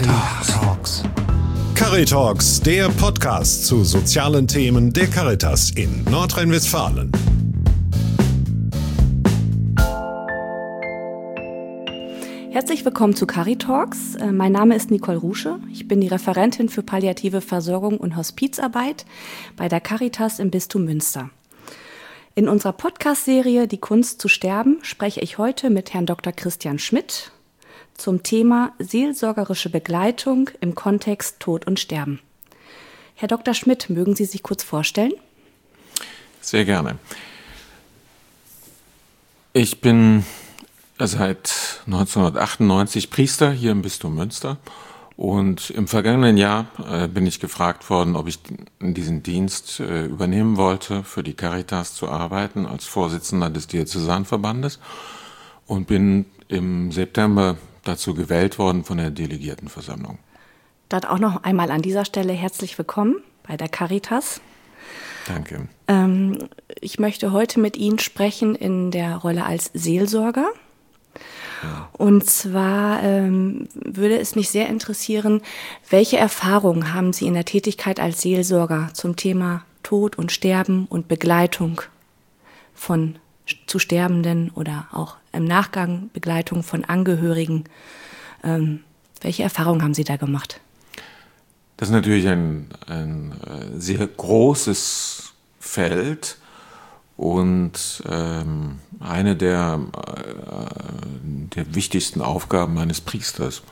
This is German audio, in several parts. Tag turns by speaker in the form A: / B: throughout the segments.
A: Caritalks. Caritalks, der Podcast zu sozialen Themen der Caritas in Nordrhein-Westfalen.
B: Herzlich willkommen zu Caritalks. Mein Name ist Nicole Rusche. Ich bin die Referentin für palliative Versorgung und Hospizarbeit bei der Caritas im Bistum Münster. In unserer Podcast-Serie Die Kunst zu sterben spreche ich heute mit Herrn Dr. Christian Schmidt zum Thema seelsorgerische Begleitung im Kontext Tod und Sterben. Herr Dr. Schmidt, mögen Sie sich kurz vorstellen?
C: Sehr gerne. Ich bin seit 1998 Priester hier im Bistum Münster und im vergangenen Jahr bin ich gefragt worden, ob ich diesen Dienst übernehmen wollte, für die Caritas zu arbeiten als Vorsitzender des Diözesanverbandes und bin im September dazu gewählt worden von der Delegiertenversammlung.
B: Dort auch noch einmal an dieser Stelle herzlich willkommen bei der Caritas.
C: Danke.
B: Ich möchte heute mit Ihnen sprechen in der Rolle als Seelsorger. Ja. Und zwar würde es mich sehr interessieren, welche Erfahrungen haben Sie in der Tätigkeit als Seelsorger zum Thema Tod und Sterben und Begleitung zu Sterbenden oder auch im Nachgang Begleitung von Angehörigen. Welche Erfahrungen haben Sie da gemacht?
C: Das ist natürlich ein sehr großes Feld und eine der wichtigsten Aufgaben eines Priesters.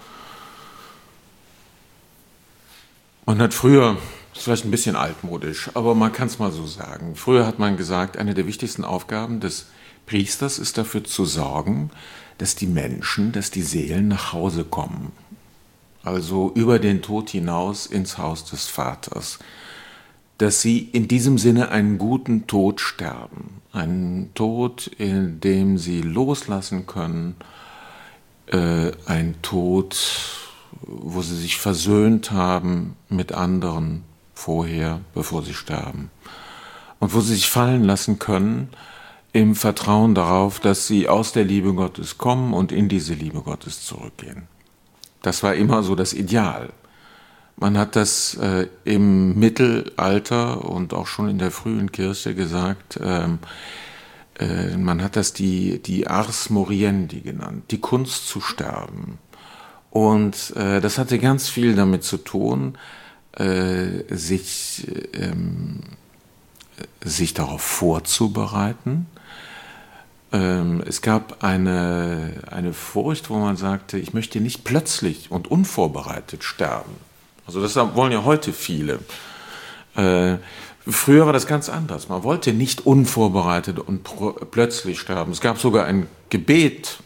C: Man hat früher, das ist vielleicht ein bisschen altmodisch, aber man kann es mal so sagen, früher hat man gesagt, eine der wichtigsten Aufgaben des Priesters ist dafür zu sorgen, dass die Menschen, dass die Seelen nach Hause kommen. Also über den Tod hinaus ins Haus des Vaters. Dass sie in diesem Sinne einen guten Tod sterben. Einen Tod, in dem sie loslassen können. Ein Tod, wo sie sich versöhnt haben mit anderen vorher, bevor sie sterben. Und wo sie sich fallen lassen können, im Vertrauen darauf, dass sie aus der Liebe Gottes kommen und in diese Liebe Gottes zurückgehen. Das war immer so das Ideal. Man hat das im Mittelalter und auch schon in der frühen Kirche gesagt, man hat das die Ars Moriendi genannt, die Kunst zu sterben. Und das hatte ganz viel damit zu tun, sich darauf vorzubereiten. Es gab eine Furcht, wo man sagte, ich möchte nicht plötzlich und unvorbereitet sterben. Also das wollen ja heute viele. Früher war das ganz anders. Man wollte nicht unvorbereitet und plötzlich sterben. Es gab sogar ein Gebet,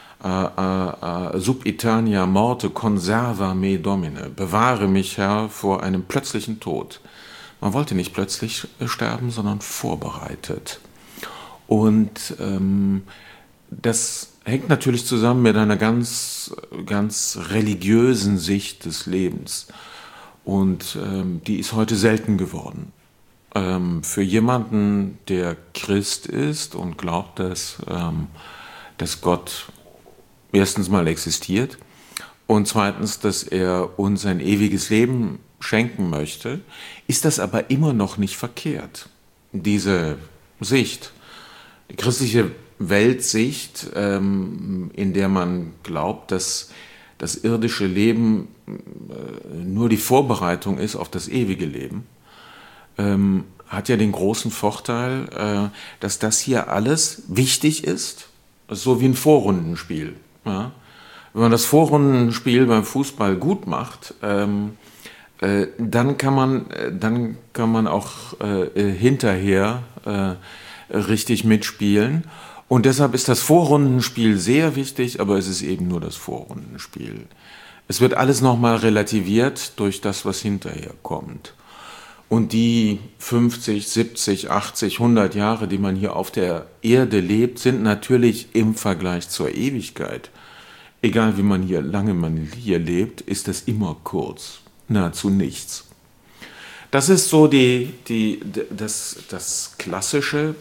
C: Subitania morte conserva me domine, bewahre mich, Herr, vor einem plötzlichen Tod. Man wollte nicht plötzlich sterben, sondern vorbereitet. Und das hängt natürlich zusammen mit einer ganz religiösen Sicht des Lebens. Und die ist heute selten geworden. Für jemanden, der Christ ist und glaubt, dass Gott erstens mal existiert und zweitens, dass er uns ein ewiges Leben schenken möchte, ist das aber immer noch nicht verkehrt. Diese Sicht, die christliche Weltsicht, in der man glaubt, dass das irdische Leben nur die Vorbereitung ist auf das ewige Leben, hat ja den großen Vorteil, dass das hier alles wichtig ist, so wie ein Vorrundenspiel. Ja? Wenn man das Vorrundenspiel beim Fußball gut macht, dann kann man auch hinterher richtig mitspielen. Und deshalb ist das Vorrundenspiel sehr wichtig, aber es ist eben nur das Vorrundenspiel. Es wird alles nochmal relativiert durch das, was hinterher kommt. Und die 50, 70, 80, 100 Jahre, die man hier auf der Erde lebt, sind natürlich im Vergleich zur Ewigkeit. Egal wie lange man hier lebt, ist das immer kurz, nahezu nichts. Das ist so das klassische,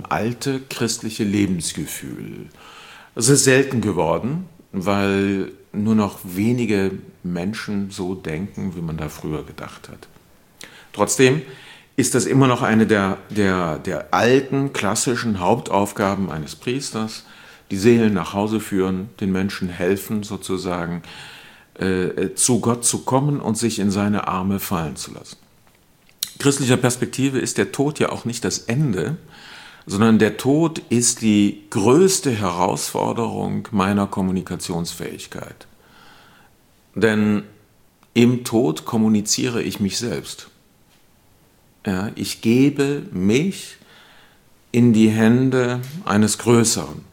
C: alte christliche Lebensgefühl. Es ist selten geworden, weil nur noch wenige Menschen so denken, wie man da früher gedacht hat. Trotzdem ist das immer noch eine der alten, klassischen Hauptaufgaben eines Priesters, die Seelen nach Hause führen, den Menschen helfen, sozusagen zu Gott zu kommen und sich in seine Arme fallen zu lassen. Christlicher Perspektive ist der Tod ja auch nicht das Ende, sondern der Tod ist die größte Herausforderung meiner Kommunikationsfähigkeit. Denn im Tod kommuniziere ich mich selbst. Ja, ich gebe mich in die Hände eines Größeren.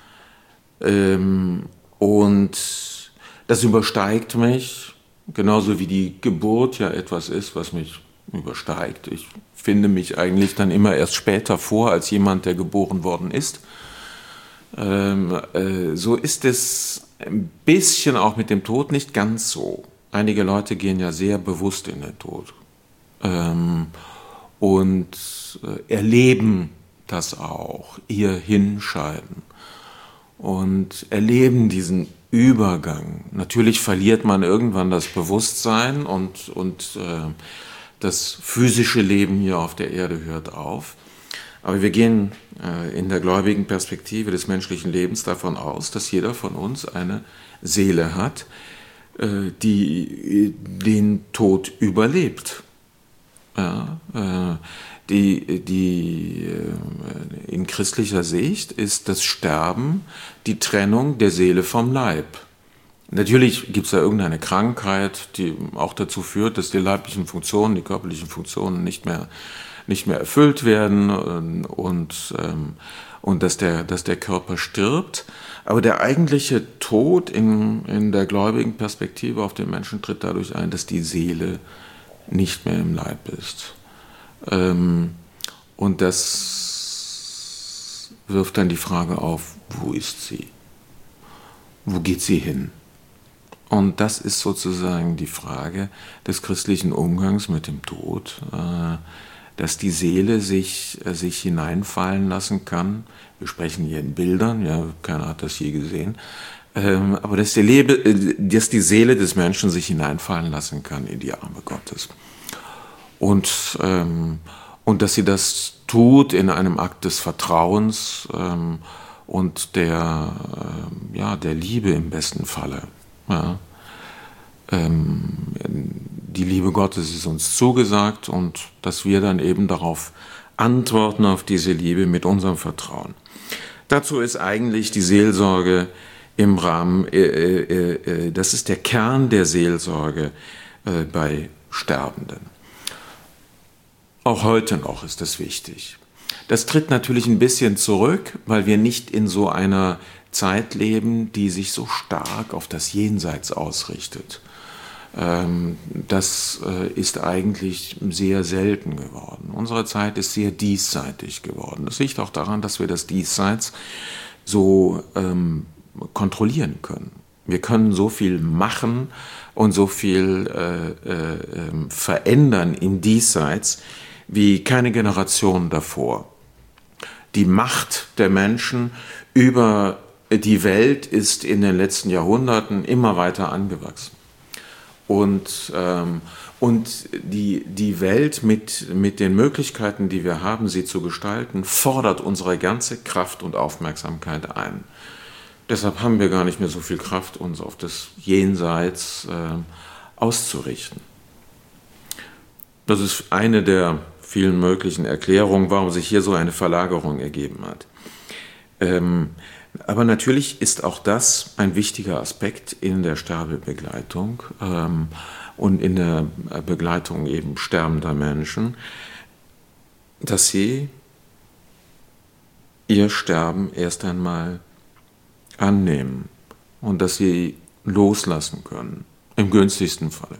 C: Und das übersteigt mich, genauso wie die Geburt ja etwas ist, was mich übersteigt. Ich finde mich eigentlich dann immer erst später vor, als jemand, der geboren worden ist. So ist es ein bisschen auch mit dem Tod, nicht ganz so. Einige Leute gehen ja sehr bewusst in den Tod und erleben das auch, ihr Hinscheiden und erleben diesen Übergang. Natürlich verliert man irgendwann das Bewusstsein und das physische Leben hier auf der Erde hört auf. Aber wir gehen in der gläubigen Perspektive des menschlichen Lebens davon aus, dass jeder von uns eine Seele hat, die den Tod überlebt. Ja, in christlicher Sicht ist das Sterben die Trennung der Seele vom Leib. Natürlich gibt es da irgendeine Krankheit, die auch dazu führt, dass die leiblichen Funktionen, die körperlichen Funktionen nicht mehr erfüllt werden und dass der Körper stirbt. Aber der eigentliche Tod in der gläubigen Perspektive auf den Menschen tritt dadurch ein, dass die Seele nicht mehr im Leib ist. Und das wirft dann die Frage auf, wo ist sie? Wo geht sie hin? Und das ist sozusagen die Frage des christlichen Umgangs mit dem Tod, dass die Seele sich hineinfallen lassen kann. Wir sprechen hier in Bildern, ja, keiner hat das je gesehen, aber dass die Seele des Menschen sich hineinfallen lassen kann in die Arme Gottes. Und dass sie das tut in einem Akt des Vertrauens und der Liebe im besten Falle. Ja. Die Liebe Gottes ist uns zugesagt und dass wir dann eben darauf antworten, auf diese Liebe mit unserem Vertrauen. Dazu ist eigentlich die Seelsorge im Rahmen, das ist der Kern der Seelsorge bei Sterbenden. Auch heute noch ist das wichtig. Das tritt natürlich ein bisschen zurück, weil wir nicht in so einer Zeit leben, die sich so stark auf das Jenseits ausrichtet. Das ist eigentlich sehr selten geworden. Unsere Zeit ist sehr diesseitig geworden. Das liegt auch daran, dass wir das Diesseits so kontrollieren können. Wir können so viel machen und so viel verändern im Diesseits wie keine Generation davor. Die Macht der Menschen über die Welt ist in den letzten Jahrhunderten immer weiter angewachsen. Und die Welt mit den Möglichkeiten, die wir haben, sie zu gestalten, fordert unsere ganze Kraft und Aufmerksamkeit ein. Deshalb haben wir gar nicht mehr so viel Kraft, uns auf das Jenseits auszurichten. Das ist eine der vielen möglichen Erklärungen, warum sich hier so eine Verlagerung ergeben hat. Aber natürlich ist auch das ein wichtiger Aspekt in der Sterbebegleitung und in der Begleitung eben sterbender Menschen, dass sie ihr Sterben erst einmal annehmen und dass sie loslassen können, im günstigsten Falle.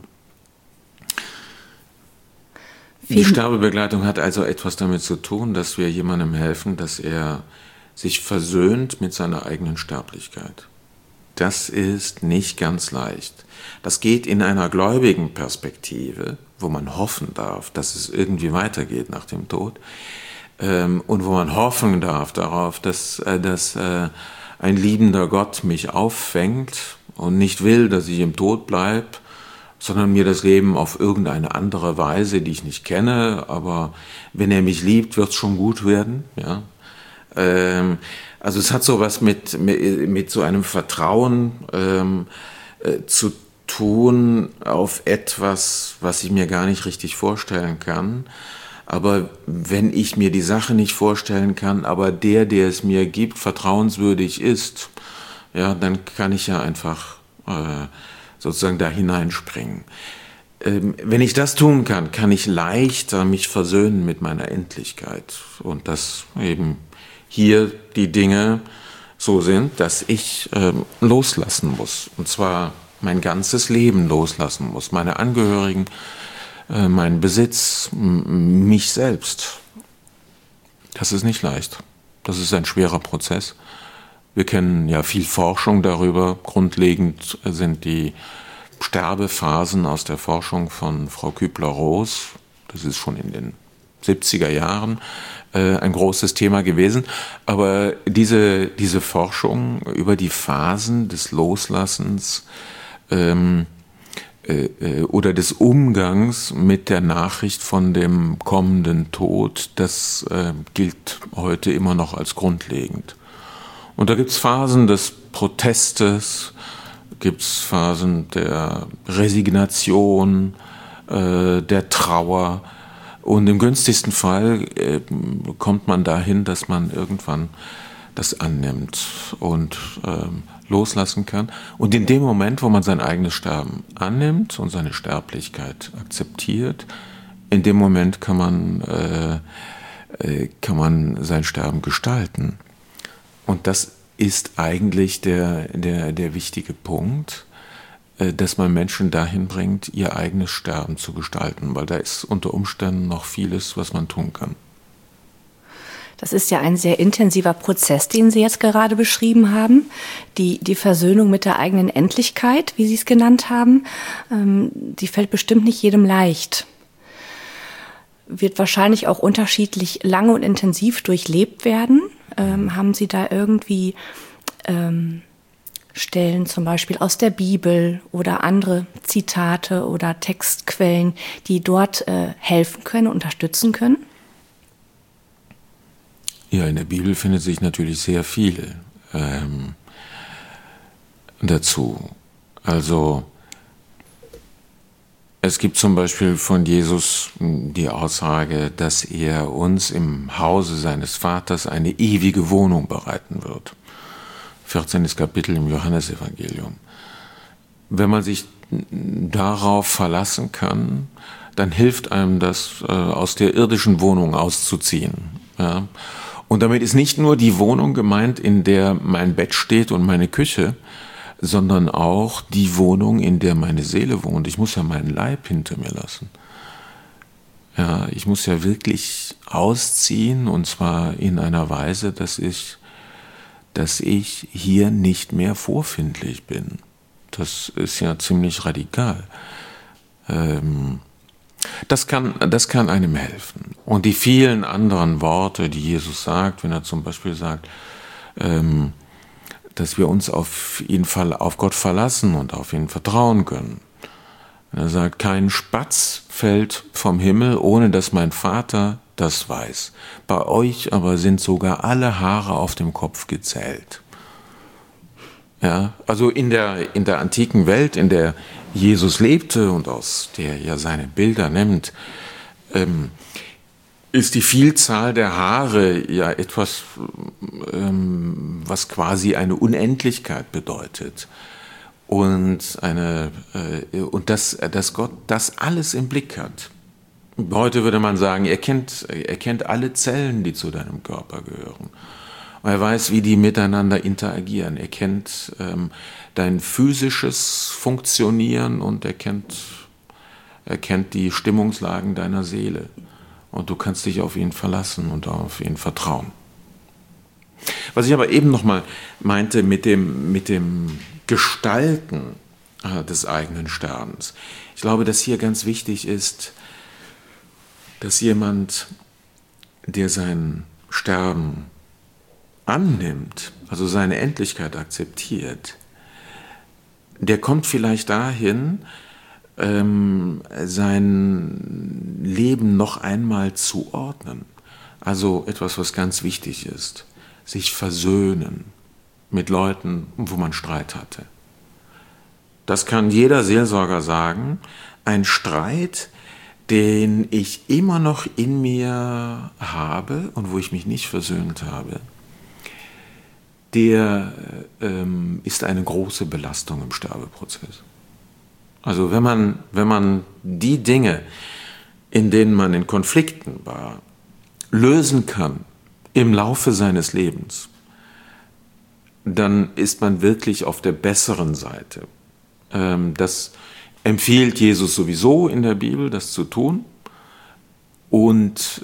C: Die Sterbebegleitung hat also etwas damit zu tun, dass wir jemandem helfen, dass er sich versöhnt mit seiner eigenen Sterblichkeit. Das ist nicht ganz leicht. Das geht in einer gläubigen Perspektive, wo man hoffen darf, dass es irgendwie weitergeht nach dem Tod und wo man hoffen darf darauf, dass ein liebender Gott mich auffängt und nicht will, dass ich im Tod bleibe, sondern mir das Leben auf irgendeine andere Weise, die ich nicht kenne, aber wenn er mich liebt, wird es schon gut werden. Ja? Also es hat sowas mit so einem Vertrauen zu tun auf etwas, was ich mir gar nicht richtig vorstellen kann. Aber wenn ich mir die Sache nicht vorstellen kann, aber der es mir gibt, vertrauenswürdig ist, ja, dann kann ich ja einfach sozusagen da hineinspringen. Wenn ich das tun kann, kann ich leichter mich versöhnen mit meiner Endlichkeit. Und dass eben hier die Dinge so sind, dass ich loslassen muss. Und zwar mein ganzes Leben loslassen muss. Meine Angehörigen, meinen Besitz, mich selbst. Das ist nicht leicht. Das ist ein schwerer Prozess. Wir kennen ja viel Forschung darüber. Grundlegend sind die Sterbephasen aus der Forschung von Frau Kübler-Ross, das ist schon in den 70er Jahren ein großes Thema gewesen. Aber diese Forschung über die Phasen des Loslassens oder des Umgangs mit der Nachricht von dem kommenden Tod, das gilt heute immer noch als grundlegend. Und da gibt es Phasen des Protestes, gibt es Phasen der Resignation, der Trauer. Und im günstigsten Fall kommt man dahin, dass man irgendwann das annimmt und loslassen kann. Und in dem Moment, wo man sein eigenes Sterben annimmt und seine Sterblichkeit akzeptiert, in dem Moment kann man sein Sterben gestalten. Und das ist eigentlich der wichtige Punkt, dass man Menschen dahin bringt, ihr eigenes Sterben zu gestalten, weil da ist unter Umständen noch vieles, was man tun kann.
B: Das ist ja ein sehr intensiver Prozess, den Sie jetzt gerade beschrieben haben. Die Versöhnung mit der eigenen Endlichkeit, wie Sie es genannt haben, die fällt bestimmt nicht jedem leicht. Wird wahrscheinlich auch unterschiedlich lange und intensiv durchlebt werden. Haben Sie da irgendwie Stellen zum Beispiel aus der Bibel oder andere Zitate oder Textquellen, die dort helfen können, unterstützen können?
C: Ja, in der Bibel findet sich natürlich sehr viel dazu. Also es gibt zum Beispiel von Jesus die Aussage, dass er uns im Hause seines Vaters eine ewige Wohnung bereiten wird. 14. Kapitel im Johannesevangelium. Wenn man sich darauf verlassen kann, dann hilft einem das, aus der irdischen Wohnung auszuziehen. Ja? Und damit ist nicht nur die Wohnung gemeint, in der mein Bett steht und meine Küche, sondern auch die Wohnung, in der meine Seele wohnt. Ich muss ja meinen Leib hinter mir lassen. Ja, ich muss ja wirklich ausziehen, und zwar in einer Weise, dass ich hier nicht mehr vorfindlich bin. Das ist ja ziemlich radikal. Das kann einem helfen. Und die vielen anderen Worte, die Jesus sagt, wenn er zum Beispiel sagt, dass wir uns auf Gott verlassen und auf ihn vertrauen können. Er sagt, kein Spatz fällt vom Himmel, ohne dass mein Vater das weiß. Bei euch aber sind sogar alle Haare auf dem Kopf gezählt. Ja, also in der antiken Welt, in der Jesus lebte und aus der er seine Bilder nimmt, ist die Vielzahl der Haare ja etwas, was quasi eine Unendlichkeit bedeutet. Und dass Gott das alles im Blick hat. Heute würde man sagen, er kennt alle Zellen, die zu deinem Körper gehören. Und er weiß, wie die miteinander interagieren. Er kennt dein physisches Funktionieren und er kennt die Stimmungslagen deiner Seele. Und du kannst dich auf ihn verlassen und auf ihn vertrauen. Was ich aber eben nochmal meinte mit dem Gestalten des eigenen Sterbens. Ich glaube, dass hier ganz wichtig ist, dass jemand, der sein Sterben annimmt, also seine Endlichkeit akzeptiert, der kommt vielleicht dahin, sein Leben noch einmal zu ordnen. Also etwas, was ganz wichtig ist, sich versöhnen mit Leuten, wo man Streit hatte. Das kann jeder Seelsorger sagen. Ein Streit, den ich immer noch in mir habe und wo ich mich nicht versöhnt habe, der ist eine große Belastung im Sterbeprozess. Also wenn man die Dinge, in denen man in Konflikten war, lösen kann im Laufe seines Lebens, dann ist man wirklich auf der besseren Seite. Das empfiehlt Jesus sowieso in der Bibel, das zu tun. Und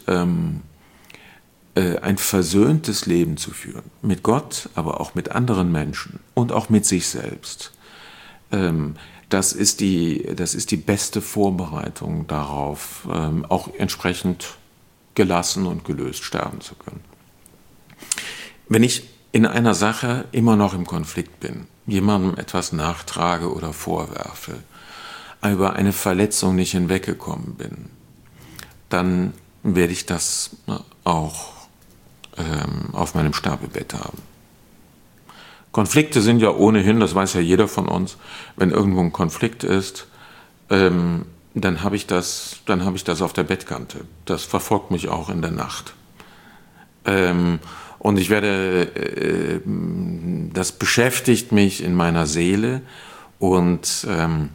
C: ein versöhntes Leben zu führen. Mit Gott, aber auch mit anderen Menschen und auch mit sich selbst. Das ist die beste Vorbereitung darauf, auch entsprechend gelassen und gelöst sterben zu können. Wenn ich in einer Sache immer noch im Konflikt bin, jemandem etwas nachtrage oder vorwerfe, über eine Verletzung nicht hinweggekommen bin, dann werde ich das auch auf meinem Sterbebett haben. Konflikte sind ja ohnehin, das weiß ja jeder von uns, wenn irgendwo ein Konflikt ist, dann habe ich das auf der Bettkante. Das verfolgt mich auch in der Nacht. Und das beschäftigt mich in meiner Seele und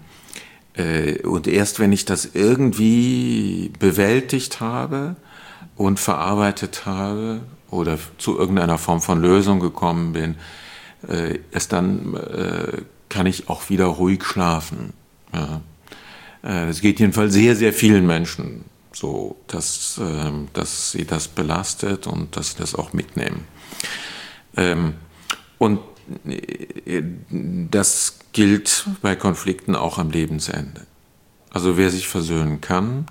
C: erst wenn ich das irgendwie bewältigt habe und verarbeitet habe oder zu irgendeiner Form von Lösung gekommen bin, erst dann kann ich auch wieder ruhig schlafen. Ja. Das geht jedenfalls sehr, sehr vielen Menschen so, dass sie das belastet und dass sie das auch mitnehmen. Und das gilt bei Konflikten auch am Lebensende. Also wer sich versöhnen kann,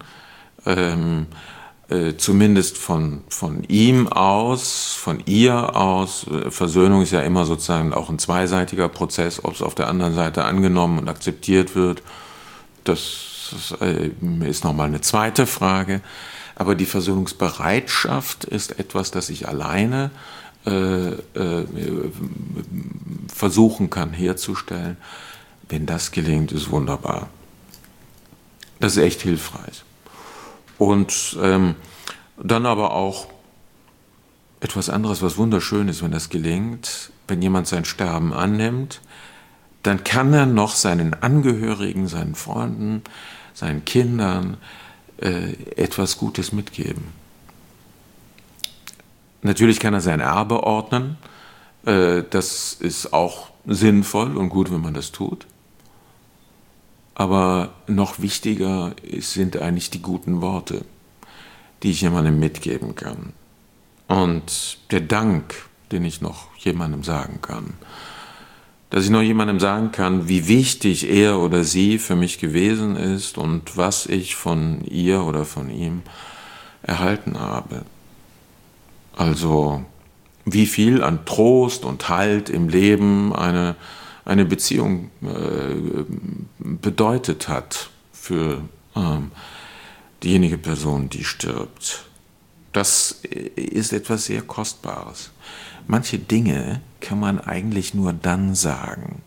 C: zumindest von ihm aus, von ihr aus, Versöhnung ist ja immer sozusagen auch ein zweiseitiger Prozess, ob es auf der anderen Seite angenommen und akzeptiert wird, das ist nochmal eine zweite Frage. Aber die Versöhnungsbereitschaft ist etwas, das ich alleine versuchen kann herzustellen. Wenn das gelingt, ist wunderbar. Das ist echt hilfreich. Und dann aber auch etwas anderes, was wunderschön ist, wenn das gelingt, wenn jemand sein Sterben annimmt, dann kann er noch seinen Angehörigen, seinen Freunden, seinen Kindern etwas Gutes mitgeben. Natürlich kann er sein Erbe ordnen, das ist auch sinnvoll und gut, wenn man das tut. Aber noch wichtiger sind eigentlich die guten Worte, die ich jemandem mitgeben kann. Und der Dank, den ich noch jemandem sagen kann. Dass ich noch jemandem sagen kann, wie wichtig er oder sie für mich gewesen ist und was ich von ihr oder von ihm erhalten habe. Also wie viel an Trost und Halt im Leben eine Beziehung bedeutet hat für diejenige Person, die stirbt. Das ist etwas sehr Kostbares. Manche Dinge kann man eigentlich nur dann sagen.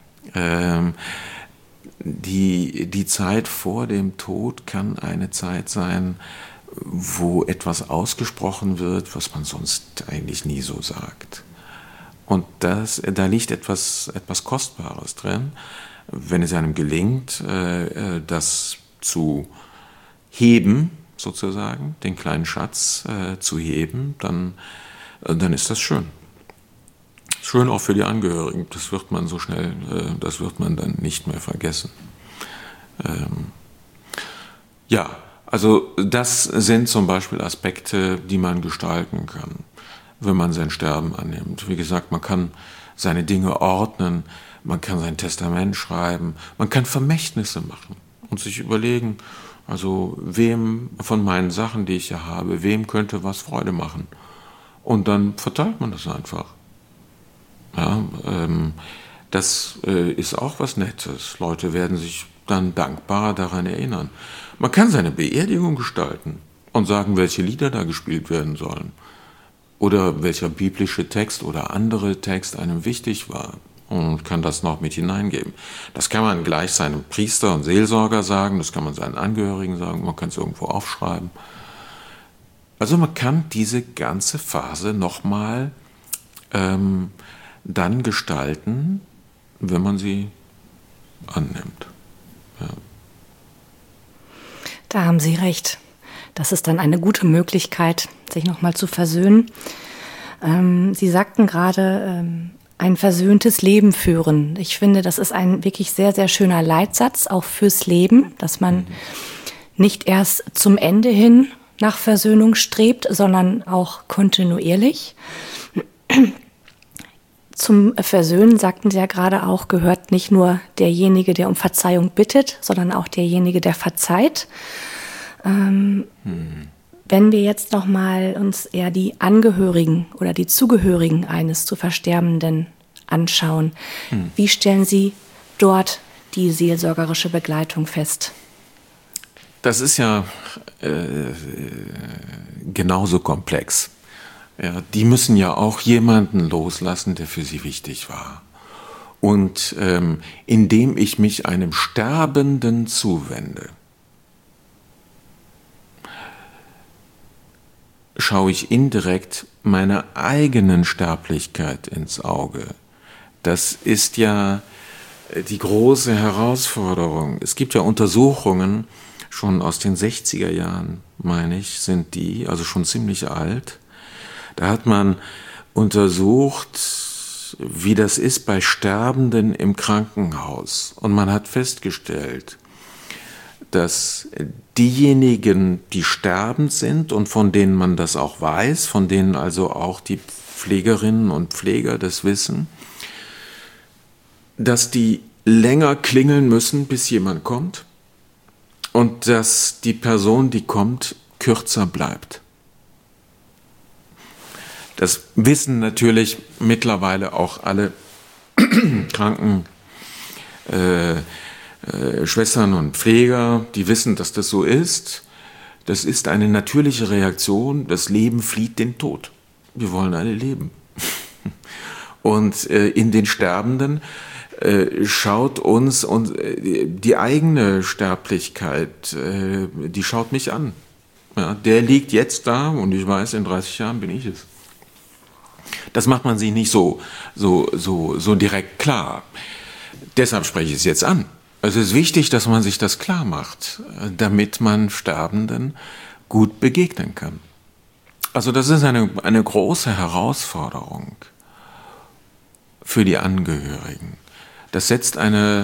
C: Die Zeit vor dem Tod kann eine Zeit sein, wo etwas ausgesprochen wird, was man sonst eigentlich nie so sagt. Und da liegt etwas Kostbares drin. Wenn es einem gelingt, das zu heben, sozusagen, den kleinen Schatz zu heben, dann ist das schön. Schön auch für die Angehörigen. Das wird man so schnell, das wird man dann nicht mehr vergessen. Ja, also das sind zum Beispiel Aspekte, die man gestalten kann, wenn man sein Sterben annimmt. Wie gesagt, man kann seine Dinge ordnen, man kann sein Testament schreiben, man kann Vermächtnisse machen und sich überlegen, also wem von meinen Sachen, die ich ja habe, wem könnte was Freude machen. Und dann verteilt man das einfach. Ja, Das ist auch was Nettes. Leute werden sich dann dankbar daran erinnern. Man kann seine Beerdigung gestalten und sagen, welche Lieder da gespielt werden sollen. Oder welcher biblische Text oder andere Text einem wichtig war. Und kann das noch mit hineingeben. Das kann man gleich seinem Priester und Seelsorger sagen, das kann man seinen Angehörigen sagen, man kann es irgendwo aufschreiben. Also man kann diese ganze Phase nochmal dann gestalten, wenn man sie annimmt. Ja.
B: Da haben Sie recht. Das ist dann eine gute Möglichkeit, sich nochmal zu versöhnen. Sie sagten gerade, ein versöhntes Leben führen. Ich finde, das ist ein wirklich sehr, sehr schöner Leitsatz, auch fürs Leben, dass man nicht erst zum Ende hin nach Versöhnung strebt, sondern auch kontinuierlich. Zum Versöhnen, sagten Sie ja gerade auch, gehört nicht nur derjenige, der um Verzeihung bittet, sondern auch derjenige, der verzeiht. Wenn wir jetzt nochmal uns eher die Angehörigen oder die Zugehörigen eines zu Versterbenden anschauen, wie stellen Sie dort die seelsorgerische Begleitung fest?
C: Das ist ja genauso komplex. Ja, die müssen ja auch jemanden loslassen, der für sie wichtig war. Und indem ich mich einem Sterbenden zuwende, schaue ich indirekt meiner eigenen Sterblichkeit ins Auge. Das ist ja die große Herausforderung. Es gibt ja Untersuchungen, schon aus den 60er Jahren, meine ich, sind die, also schon ziemlich alt. Da hat man untersucht, wie das ist bei Sterbenden im Krankenhaus. Und man hat festgestellt, dass diejenigen, die sterbend sind und von denen man das auch weiß, von denen also auch die Pflegerinnen und Pfleger das wissen, dass die länger klingeln müssen, bis jemand kommt und dass die Person, die kommt, kürzer bleibt. Das wissen natürlich mittlerweile auch alle Schwestern und Pfleger, die wissen, dass das so ist. Das ist eine natürliche Reaktion. Das Leben flieht den Tod. Wir wollen alle leben. Und in den Sterbenden schaut uns und die eigene Sterblichkeit, die schaut mich an. Ja, der liegt jetzt da und ich weiß, in 30 Jahren bin ich es. Das macht man sich nicht so direkt klar. Deshalb spreche ich es jetzt an. Es ist wichtig, dass man sich das klar macht, damit man Sterbenden gut begegnen kann. Also das ist eine große Herausforderung für die Angehörigen. Das setzt eine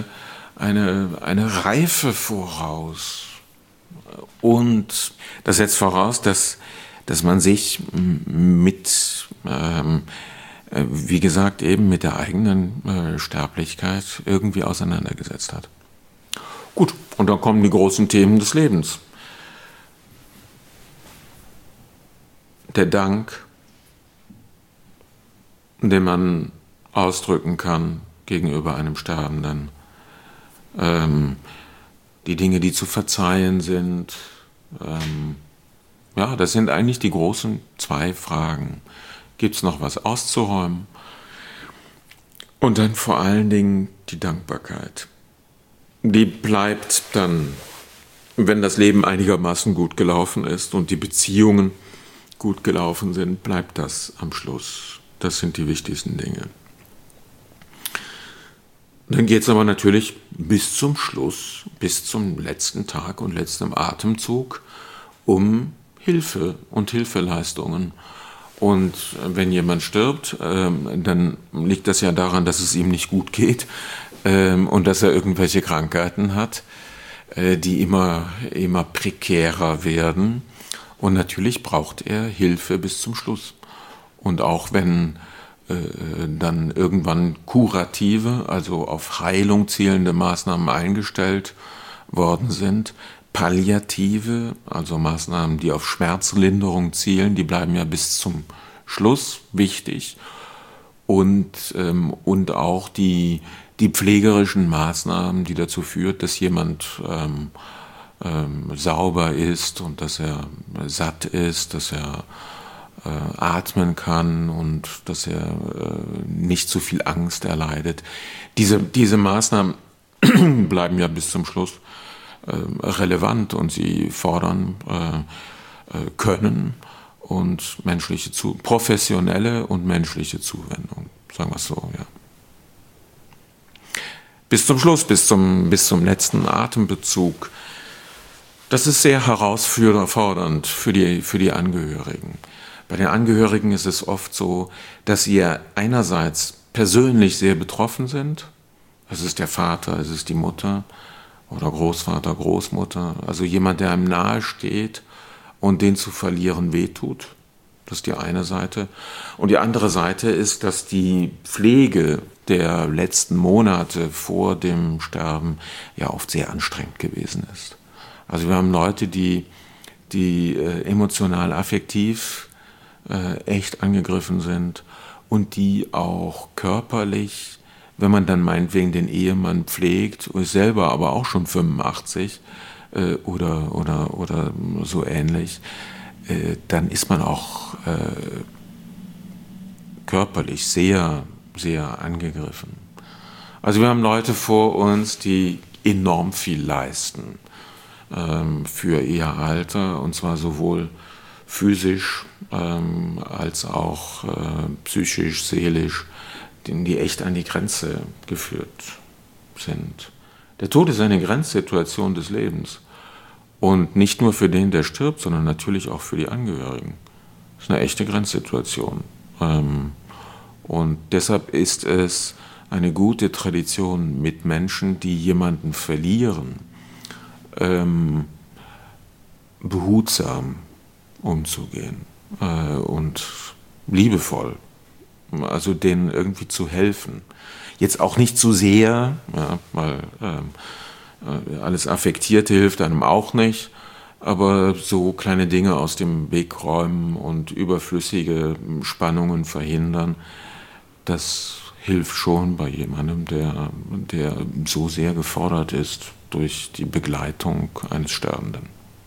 C: Reife voraus. Und das setzt voraus, dass man sich mit, wie gesagt, eben mit der eigenen Sterblichkeit irgendwie auseinandergesetzt hat. Gut, und dann kommen die großen Themen des Lebens. Der Dank, den man ausdrücken kann gegenüber einem Sterbenden. Die Dinge, die zu verzeihen sind. Ja, das sind eigentlich die großen zwei Fragen. Gibt es noch was auszuräumen? Und dann vor allen Dingen die Dankbarkeit. Die bleibt dann, wenn das Leben einigermaßen gut gelaufen ist und die Beziehungen gut gelaufen sind, bleibt das am Schluss. Das sind die wichtigsten Dinge. Dann geht es aber natürlich bis zum Schluss, bis zum letzten Tag und letzten Atemzug um Hilfe und Hilfeleistungen. Und wenn jemand stirbt, dann liegt das ja daran, dass es ihm nicht gut geht und dass er irgendwelche Krankheiten hat, die immer prekärer werden. Und natürlich braucht er Hilfe bis zum Schluss. Und auch wenn dann irgendwann kurative, also auf Heilung zielende Maßnahmen eingestellt worden sind, palliative, also Maßnahmen, die auf Schmerzlinderung zielen, die bleiben ja bis zum Schluss wichtig. und auch die pflegerischen Maßnahmen, die dazu führt, dass jemand sauber ist und dass er satt ist, dass er atmen kann und dass er nicht zu viel Angst erleidet. Diese Maßnahmen bleiben ja bis zum Schluss relevant und sie fordern Können und professionelle und menschliche Zuwendung, sagen wir es so, ja. Bis zum Schluss, bis zum letzten Atembezug. Das ist sehr herausfordernd für die Angehörigen. Bei den Angehörigen ist es oft so, dass sie einerseits persönlich sehr betroffen sind. Es ist der Vater, es ist die Mutter oder Großvater, Großmutter. Also jemand, der einem nahe steht und den zu verlieren wehtut. Das ist die eine Seite. Und die andere Seite ist, dass die Pflege der letzten Monate vor dem Sterben ja oft sehr anstrengend gewesen ist. Also wir haben Leute, die emotional, affektiv echt angegriffen sind und die auch körperlich, wenn man dann meinetwegen den Ehemann pflegt, ist selber aber auch schon 85 oder so ähnlich, dann ist man auch körperlich sehr, sehr angegriffen. Also wir haben Leute vor uns, die enorm viel leisten für ihr Alter, und zwar sowohl physisch als auch psychisch, seelisch, die echt an die Grenze geführt sind. Der Tod ist eine Grenzsituation des Lebens. Und nicht nur für den, der stirbt, sondern natürlich auch für die Angehörigen. Das ist eine echte Grenzsituation. Und deshalb ist es eine gute Tradition, mit Menschen, die jemanden verlieren, behutsam umzugehen und liebevoll, also denen irgendwie zu helfen. Jetzt auch nicht zu sehr, ja, weil alles Affektierte hilft einem auch nicht, aber so kleine Dinge aus dem Weg räumen und überflüssige Spannungen verhindern, das hilft schon bei jemandem, der so sehr gefordert ist durch die Begleitung eines Sterbenden.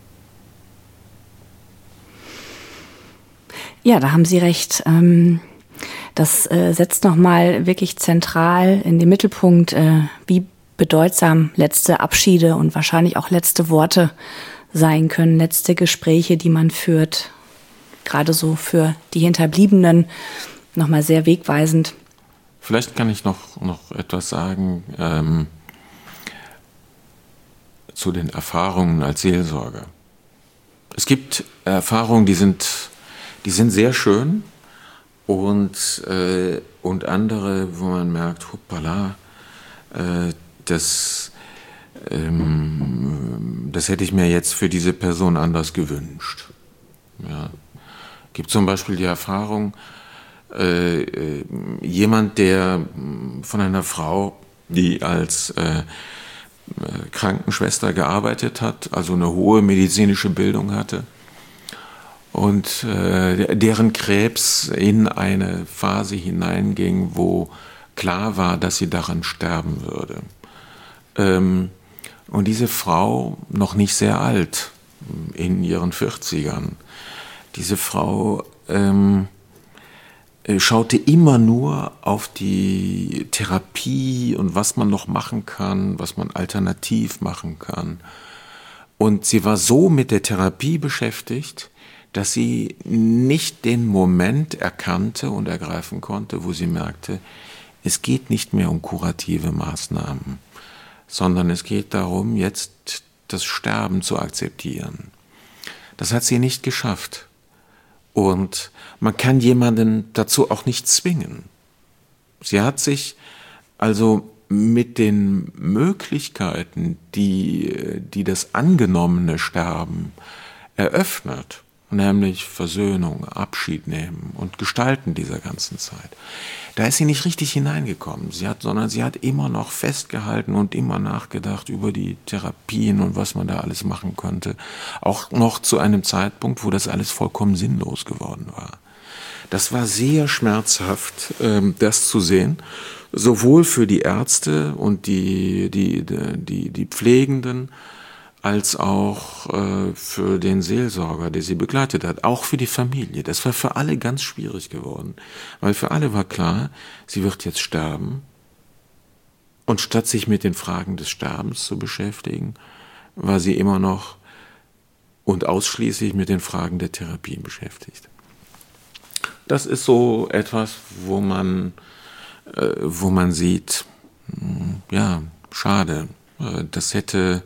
B: Ja, da haben Sie recht. Das setzt nochmal wirklich zentral in den Mittelpunkt, wie bedeutsam letzte Abschiede und wahrscheinlich auch letzte Worte sein können, letzte Gespräche, die man führt. Gerade so für die Hinterbliebenen nochmal sehr wegweisend.
C: Vielleicht kann ich noch etwas sagen zu den Erfahrungen als Seelsorger. Es gibt Erfahrungen, die sind sehr schön und andere, wo man merkt, hoppala, das hätte ich mir jetzt für diese Person anders gewünscht. Ja. Gibt zum Beispiel die Erfahrung, jemand, der von einer Frau, die als Krankenschwester gearbeitet hat, also eine hohe medizinische Bildung hatte, und deren Krebs in eine Phase hineinging, wo klar war, dass sie daran sterben würde. Und diese Frau, noch nicht sehr alt, in ihren 40ern, diese Frau schaute immer nur auf die Therapie und was man noch machen kann, was man alternativ machen kann. Und sie war so mit der Therapie beschäftigt, dass sie nicht den Moment erkannte und ergreifen konnte, wo sie merkte, es geht nicht mehr um kurative Maßnahmen, sondern es geht darum, jetzt das Sterben zu akzeptieren. Das hat sie nicht geschafft. Und man kann jemanden dazu auch nicht zwingen. Sie hat sich also mit den Möglichkeiten, die das angenommene Sterben eröffnet, nämlich Versöhnung, Abschied nehmen und Gestalten dieser ganzen Zeit. Da ist sie nicht richtig hineingekommen, sondern sie hat immer noch festgehalten und immer nachgedacht über die Therapien und was man da alles machen könnte. Auch noch zu einem Zeitpunkt, wo das alles vollkommen sinnlos geworden war. Das war sehr schmerzhaft, das zu sehen, sowohl für die Ärzte und die Pflegenden, als auch für den Seelsorger, der sie begleitet hat, auch für die Familie. Das war für alle ganz schwierig geworden, weil für alle war klar, sie wird jetzt sterben. Und statt sich mit den Fragen des Sterbens zu beschäftigen, war sie immer noch und ausschließlich mit den Fragen der Therapie beschäftigt. Das ist so etwas, wo man sieht, ja, schade, das hätte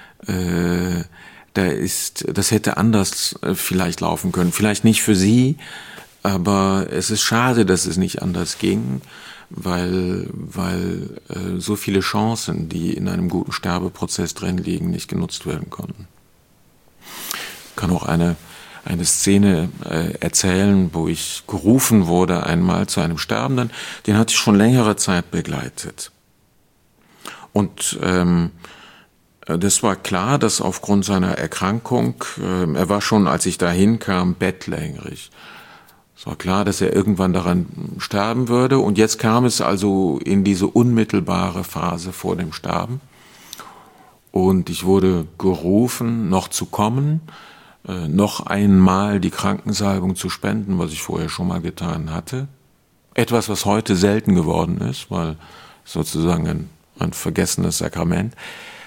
C: anders vielleicht laufen können. Vielleicht nicht für sie, aber es ist schade, dass es nicht anders ging, weil so viele Chancen, die in einem guten Sterbeprozess drin liegen, nicht genutzt werden konnten. Ich kann auch eine Szene erzählen, wo ich gerufen wurde einmal zu einem Sterbenden, den hatte ich schon längere Zeit begleitet. Und das war klar, dass aufgrund seiner Erkrankung, er war schon, als ich dahin kam, bettlägerig. Es war klar, dass er irgendwann daran sterben würde. Und jetzt kam es also in diese unmittelbare Phase vor dem Sterben. Und ich wurde gerufen, noch zu kommen, noch einmal die Krankensalbung zu spenden, was ich vorher schon mal getan hatte. Etwas, was heute selten geworden ist, weil sozusagen ein vergessenes Sakrament.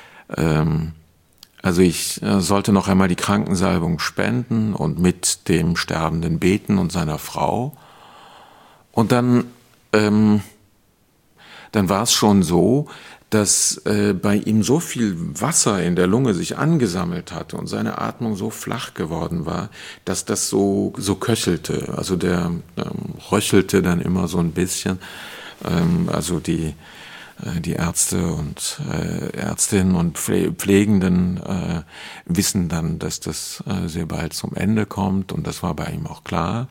C: Also ich sollte noch einmal die Krankensalbung spenden und mit dem Sterbenden beten und seiner Frau. Und dann war es schon so, dass bei ihm so viel Wasser in der Lunge sich angesammelt hatte und seine Atmung so flach geworden war, dass das so köchelte. Also der röchelte dann immer so ein bisschen. Also die Ärzte und Ärztinnen und Pflegenden wissen dann, dass das sehr bald zum Ende kommt, und das war bei ihm auch klar.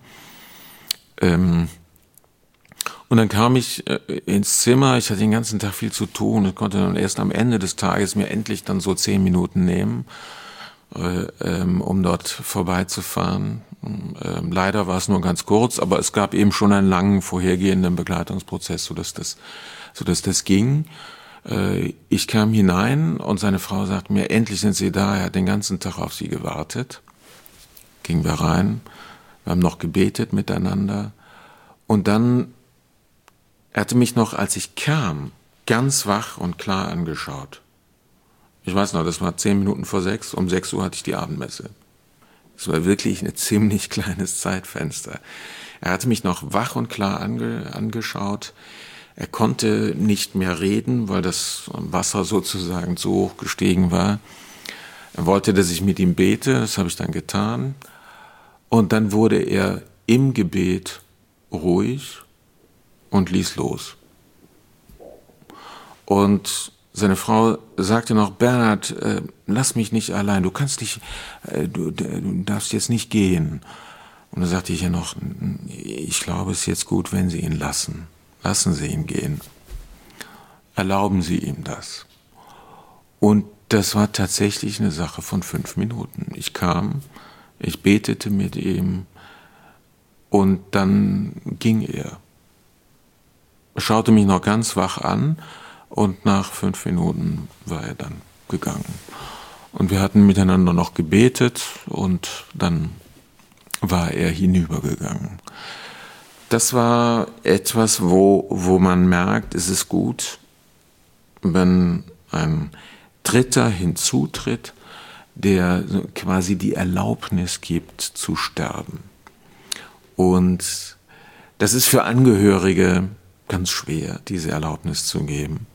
C: Und dann kam ich ins Zimmer, ich hatte den ganzen Tag viel zu tun und konnte dann erst am Ende des Tages mir endlich dann so 10 Minuten nehmen, um dort vorbeizufahren. Leider war es nur ganz kurz, aber es gab eben schon einen langen vorhergehenden Begleitungsprozess, sodass das ging. Ich kam hinein und seine Frau sagte mir, endlich sind Sie da, er hat den ganzen Tag auf Sie gewartet. Gingen wir rein, wir haben noch gebetet miteinander, und dann er hatte mich noch, als ich kam, ganz wach und klar angeschaut. Ich weiß noch, das war 10 Minuten vor 6, um 6 Uhr hatte ich die Abendmesse. Das war wirklich ein ziemlich kleines Zeitfenster. Er hatte mich noch wach und klar angeschaut. Er konnte nicht mehr reden, weil das Wasser sozusagen zu hoch gestiegen war. Er wollte, dass ich mit ihm bete, das habe ich dann getan. Und dann wurde er im Gebet ruhig und ließ los. Und seine Frau sagte noch, Bernhard, lass mich nicht allein, du darfst jetzt nicht gehen. Und dann sagte ich ja noch, ich glaube, es ist jetzt gut, wenn Sie ihn lassen. Lassen Sie ihn gehen. Erlauben Sie ihm das. Und das war tatsächlich eine Sache von 5 Minuten. Ich kam, ich betete mit ihm und dann ging er. Er schaute mich noch ganz wach an und nach 5 Minuten war er dann gegangen. Und wir hatten miteinander noch gebetet und dann war er hinübergegangen. Das war etwas, wo man merkt, es ist gut, wenn ein Dritter hinzutritt, der quasi die Erlaubnis gibt zu sterben. Und das ist für Angehörige ganz schwer, diese Erlaubnis zu geben.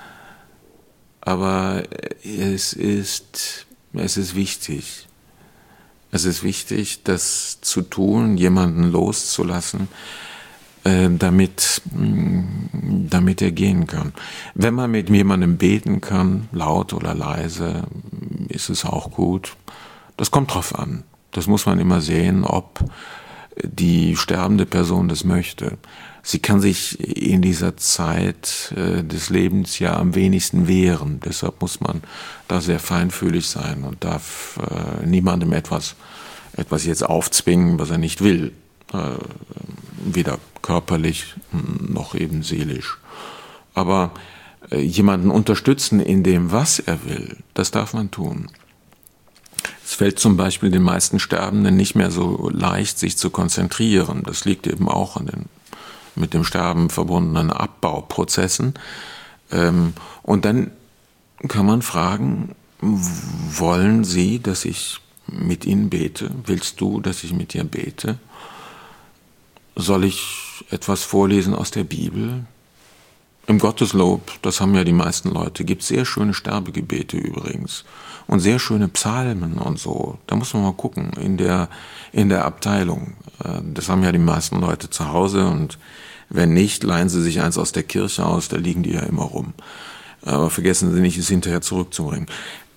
C: Aber es ist wichtig. Es ist wichtig, das zu tun, jemanden loszulassen, damit er gehen kann. Wenn man mit jemandem beten kann, laut oder leise, ist es auch gut. Das kommt drauf an. Das muss man immer sehen, ob die sterbende Person das möchte. Sie kann sich in dieser Zeit des Lebens ja am wenigsten wehren. Deshalb muss man da sehr feinfühlig sein und darf niemandem etwas jetzt aufzwingen, was er nicht will. weder körperlich noch eben seelisch. Aber jemanden unterstützen in dem, was er will, das darf man tun. Es fällt zum Beispiel den meisten Sterbenden nicht mehr so leicht, sich zu konzentrieren. Das liegt eben auch an den mit dem Sterben verbundenen Abbauprozessen. Und dann kann man fragen, wollen Sie, dass ich mit Ihnen bete? Willst du, dass ich mit dir bete? Soll ich etwas vorlesen aus der Bibel? Im Gotteslob, das haben ja die meisten Leute, gibt es sehr schöne Sterbegebete übrigens und sehr schöne Psalmen und so. Da muss man mal gucken in der Abteilung. Das haben ja die meisten Leute zu Hause und wenn nicht, leihen sie sich eins aus der Kirche aus, da liegen die ja immer rum. Aber vergessen Sie nicht, es hinterher zurückzubringen.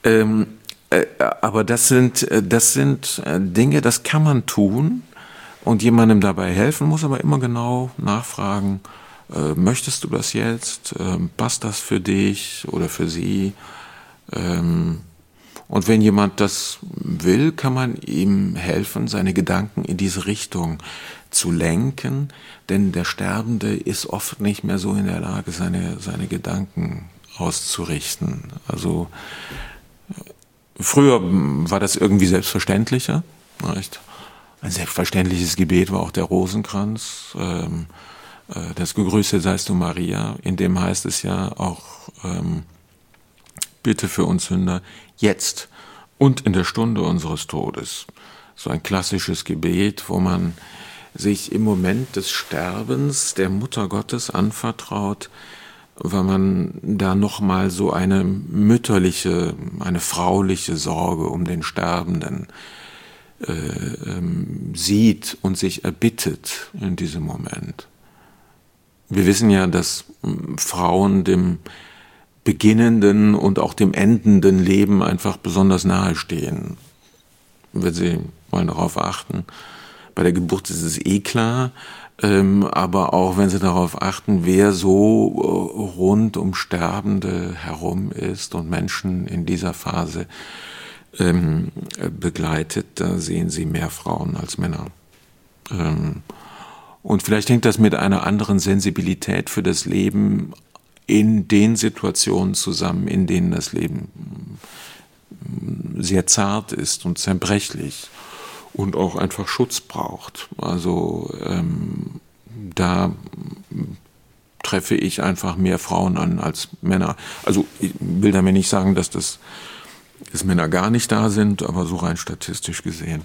C: Aber das sind Dinge, das kann man tun und jemandem dabei helfen, muss aber immer genau nachfragen, möchtest du das jetzt? Passt das für dich oder für sie? Und wenn jemand das will, kann man ihm helfen, seine Gedanken in diese Richtung zu lenken, denn der Sterbende ist oft nicht mehr so in der Lage, seine Gedanken auszurichten. Also früher war das irgendwie selbstverständlicher. Nicht? Ein selbstverständliches Gebet war auch der Rosenkranz. Das Gegrüßet seist du, Maria, in dem heißt es ja auch, bitte für uns Sünder, jetzt und in der Stunde unseres Todes. So ein klassisches Gebet, wo man sich im Moment des Sterbens der Mutter Gottes anvertraut, weil man da nochmal so eine mütterliche, eine frauliche Sorge um den Sterbenden sieht und sich erbittet in diesem Moment. Wir wissen ja, dass Frauen dem beginnenden und auch dem endenden Leben einfach besonders nahe stehen. Wenn Sie mal darauf achten, bei der Geburt ist es klar, aber auch wenn Sie darauf achten, wer so rund um Sterbende herum ist und Menschen in dieser Phase begleitet, da sehen Sie mehr Frauen als Männer. Und vielleicht hängt das mit einer anderen Sensibilität für das Leben in den Situationen zusammen, in denen das Leben sehr zart ist und zerbrechlich und auch einfach Schutz braucht. Also da treffe ich einfach mehr Frauen an als Männer. Also ich will damit nicht sagen, dass Männer gar nicht da sind, aber so rein statistisch gesehen.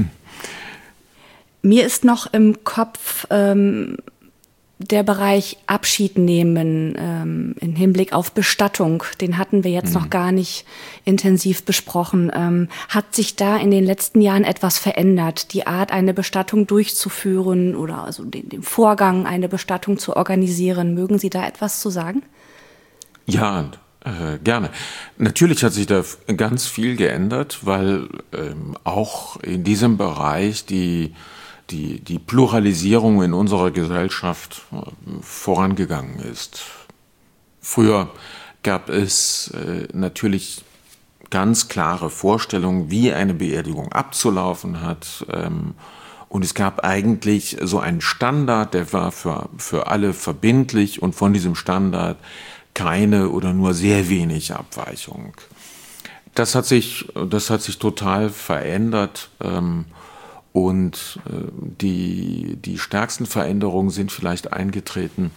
B: Mir ist noch im Kopf der Bereich Abschied nehmen im Hinblick auf Bestattung. Den hatten wir jetzt noch gar nicht intensiv besprochen. Hat sich da in den letzten Jahren etwas verändert? Die Art, eine Bestattung durchzuführen oder also den Vorgang, eine Bestattung zu organisieren. Mögen Sie da etwas zu sagen?
C: Ja, gerne. Natürlich hat sich da ganz viel geändert, weil auch in diesem Bereich die Pluralisierung in unserer Gesellschaft vorangegangen ist. Früher gab es natürlich ganz klare Vorstellungen, wie eine Beerdigung abzulaufen hat. Und es gab eigentlich so einen Standard, der war für alle verbindlich und von diesem Standard keine oder nur sehr wenig Abweichung. Das hat sich total verändert. Und die stärksten Veränderungen sind vielleicht eingetreten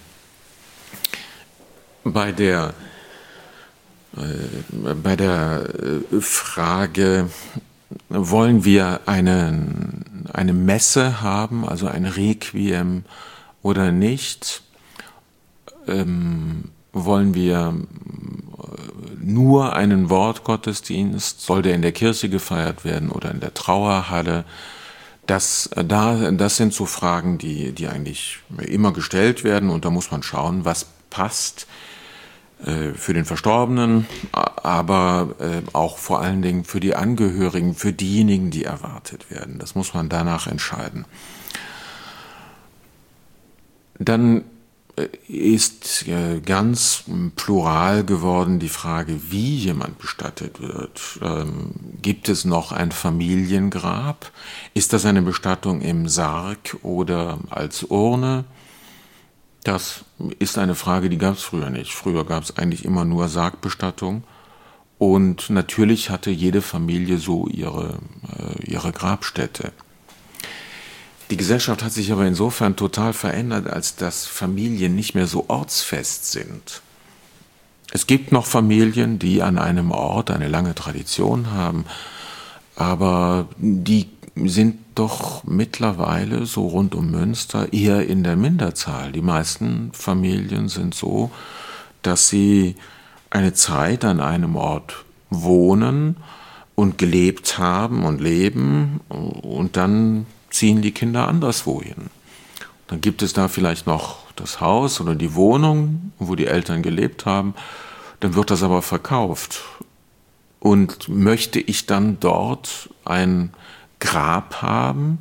C: bei der Frage, wollen wir eine Messe haben, also ein Requiem oder nicht? Wollen wir nur einen Wortgottesdienst? Soll der in der Kirche gefeiert werden oder in der Trauerhalle? Das sind so Fragen, die eigentlich immer gestellt werden und da muss man schauen, was passt für den Verstorbenen, aber auch vor allen Dingen für die Angehörigen, für diejenigen, die erwartet werden. Das muss man danach entscheiden. Dann ist ganz plural geworden die Frage, wie jemand bestattet wird. Gibt es noch ein Familiengrab? Ist das eine Bestattung im Sarg oder als Urne? Das ist eine Frage, die gab es früher nicht. Früher gab es eigentlich immer nur Sargbestattung. Und natürlich hatte jede Familie so ihre Grabstätte. Die Gesellschaft hat sich aber insofern total verändert, als dass Familien nicht mehr so ortsfest sind. Es gibt noch Familien, die an einem Ort eine lange Tradition haben, aber die sind doch mittlerweile so rund um Münster eher in der Minderzahl. Die meisten Familien sind so, dass sie eine Zeit an einem Ort wohnen und gelebt haben und leben und dann ziehen die Kinder anderswo hin. Dann gibt es da vielleicht noch das Haus oder die Wohnung, wo die Eltern gelebt haben, dann wird das aber verkauft. Und möchte ich dann dort ein Grab haben,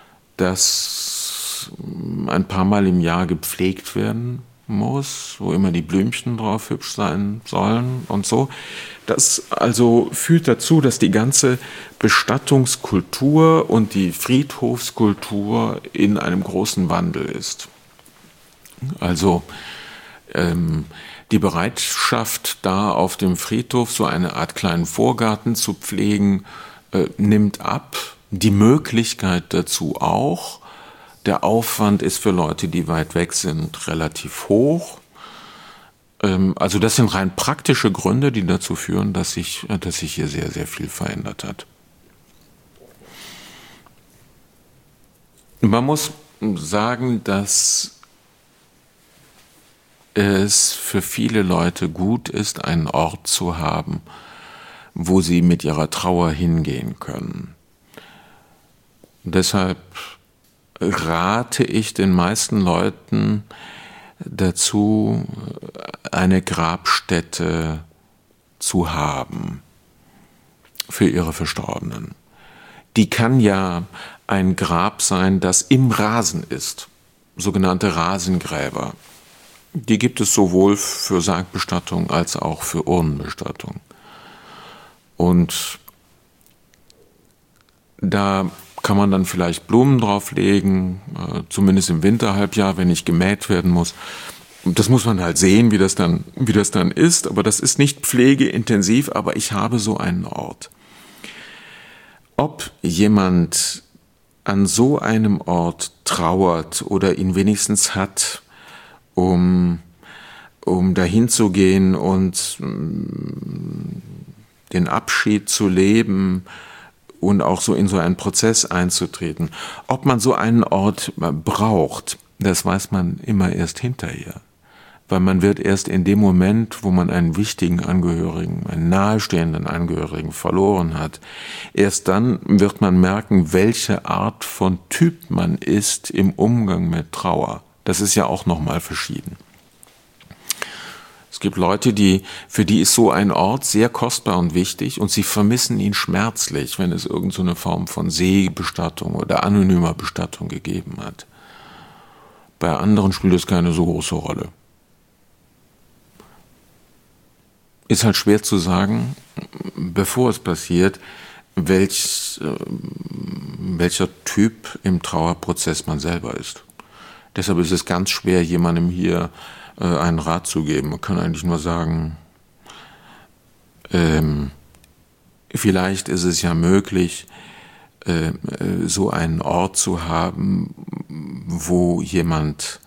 C: das ein paar Mal im Jahr gepflegt werden muss, wo immer die Blümchen drauf hübsch sein sollen und so. Das also führt dazu, dass die ganze Bestattungskultur und die Friedhofskultur in einem großen Wandel ist. Also die Bereitschaft, da auf dem Friedhof so eine Art kleinen Vorgarten zu pflegen, nimmt ab. Die Möglichkeit dazu auch. Der Aufwand ist für Leute, die weit weg sind, relativ hoch. Also das sind rein praktische Gründe, die dazu führen, dass sich hier sehr, sehr viel verändert hat. Man muss sagen, dass es für viele Leute gut ist, einen Ort zu haben, wo sie mit ihrer Trauer hingehen können. Deshalb rate ich den meisten Leuten dazu, eine Grabstätte zu haben für ihre Verstorbenen. Die kann ja ein Grab sein, das im Rasen ist, sogenannte Rasengräber. Die gibt es sowohl für Sargbestattung als auch für Urnenbestattung. Und da kann man dann vielleicht Blumen drauflegen, zumindest im Winterhalbjahr, wenn nicht gemäht werden muss. Das muss man halt sehen, wie das dann ist, aber das ist nicht pflegeintensiv, aber ich habe so einen Ort. Ob jemand an so einem Ort trauert oder ihn wenigstens hat, um dahin zu gehen und den Abschied zu leben und auch so in so einen Prozess einzutreten. Ob man so einen Ort braucht, das weiß man immer erst hinterher. Weil man wird erst in dem Moment, wo man einen wichtigen Angehörigen, einen nahestehenden Angehörigen verloren hat, erst dann wird man merken, welche Art von Typ man ist im Umgang mit Trauer. Das ist ja auch nochmal verschieden. Es gibt Leute, für die ist so ein Ort sehr kostbar und wichtig und sie vermissen ihn schmerzlich, wenn es irgend so eine Form von Seebestattung oder anonymer Bestattung gegeben hat. Bei anderen spielt es keine so große Rolle. Ist halt schwer zu sagen, bevor es passiert, welcher Typ im Trauerprozess man selber ist. Deshalb ist es ganz schwer, jemandem hier einen Rat zu geben. Man kann eigentlich nur sagen, vielleicht ist es ja möglich, so einen Ort zu haben, wo jemand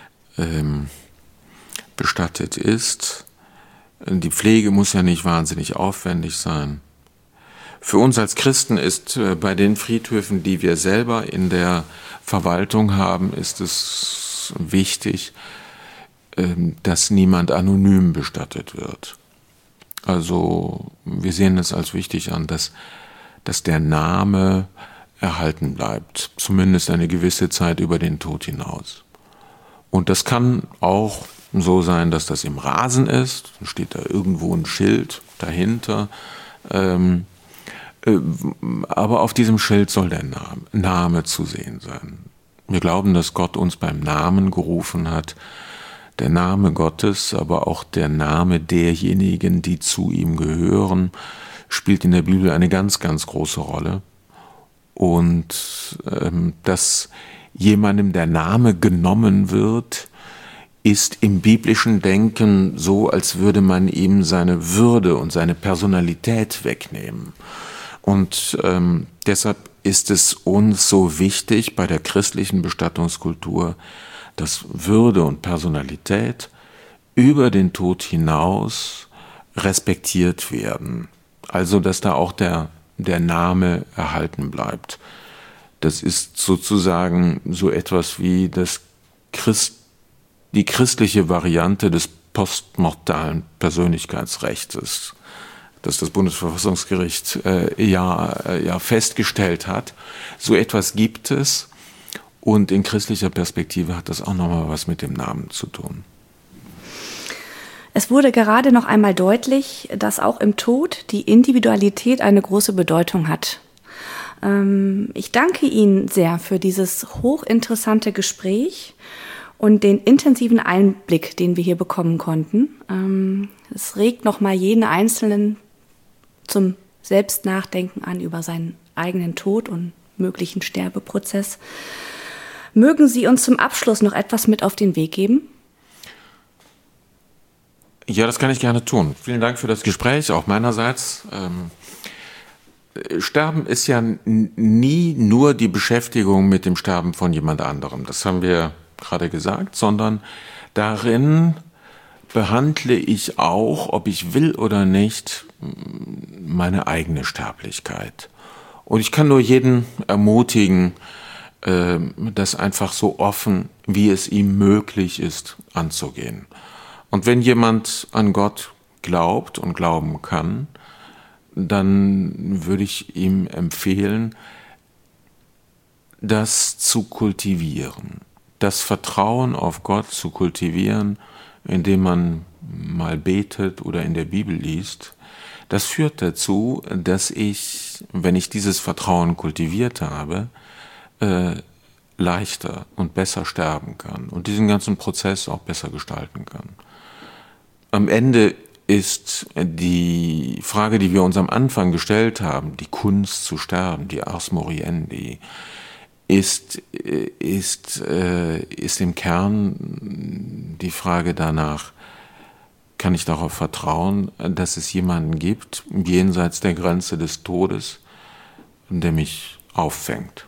C: bestattet ist. Die Pflege muss ja nicht wahnsinnig aufwendig sein. Für uns als Christen ist bei den Friedhöfen, die wir selber in der Verwaltung haben, ist es wichtig, dass niemand anonym bestattet wird. Also wir sehen es als wichtig an, dass der Name erhalten bleibt, zumindest eine gewisse Zeit über den Tod hinaus. Und das kann auch so sein, dass das im Rasen ist, dann steht da irgendwo ein Schild dahinter, aber auf diesem Schild soll der Name zu sehen sein. Wir glauben, dass Gott uns beim Namen gerufen hat, der Name Gottes, aber auch der Name derjenigen, die zu ihm gehören, spielt in der Bibel eine ganz, ganz große Rolle. Und dass jemandem der Name genommen wird, ist im biblischen Denken so, als würde man ihm seine Würde und seine Personalität wegnehmen. Und deshalb ist es uns so wichtig bei der christlichen Bestattungskultur, dass Würde und Personalität über den Tod hinaus respektiert werden. Also, dass da auch der Name erhalten bleibt. Das ist sozusagen so etwas wie die christliche Variante des postmortalen Persönlichkeitsrechts, das das Bundesverfassungsgericht ja festgestellt hat. So etwas gibt es. Und in christlicher Perspektive hat das auch nochmal was mit dem Namen zu tun.
B: Es wurde gerade noch einmal deutlich, dass auch im Tod die Individualität eine große Bedeutung hat. Ich danke Ihnen sehr für dieses hochinteressante Gespräch und den intensiven Einblick, den wir hier bekommen konnten. Es regt nochmal jeden Einzelnen zum Selbstnachdenken an über seinen eigenen Tod und möglichen Sterbeprozess. Mögen Sie uns zum Abschluss noch etwas mit auf den Weg geben?
C: Ja, das kann ich gerne tun. Vielen Dank für das Gespräch, auch meinerseits. Sterben ist ja nie nur die Beschäftigung mit dem Sterben von jemand anderem. Das haben wir gerade gesagt, sondern darin behandle ich auch, ob ich will oder nicht, meine eigene Sterblichkeit. Und ich kann nur jeden ermutigen, das einfach so offen, wie es ihm möglich ist, anzugehen. Und wenn jemand an Gott glaubt und glauben kann, dann würde ich ihm empfehlen, das zu kultivieren, das Vertrauen auf Gott zu kultivieren, indem man mal betet oder in der Bibel liest. Das führt dazu, dass ich, wenn ich dieses Vertrauen kultiviert habe, leichter und besser sterben kann und diesen ganzen Prozess auch besser gestalten kann. Am Ende ist die Frage, die wir uns am Anfang gestellt haben, die Kunst zu sterben, die Ars Moriendi, ist im Kern die Frage danach, kann ich darauf vertrauen, dass es jemanden gibt, jenseits der Grenze des Todes, der mich auffängt.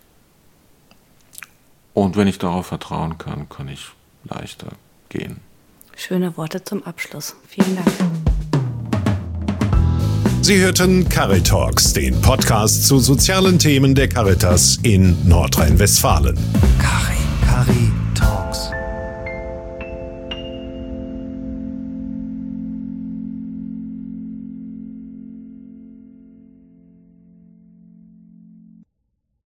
C: Und wenn ich darauf vertrauen kann, kann ich leichter gehen.
B: Schöne Worte zum Abschluss. Vielen Dank.
A: Sie hörten Caritalks, den Podcast zu sozialen Themen der Caritas in Nordrhein-Westfalen.
D: Cari.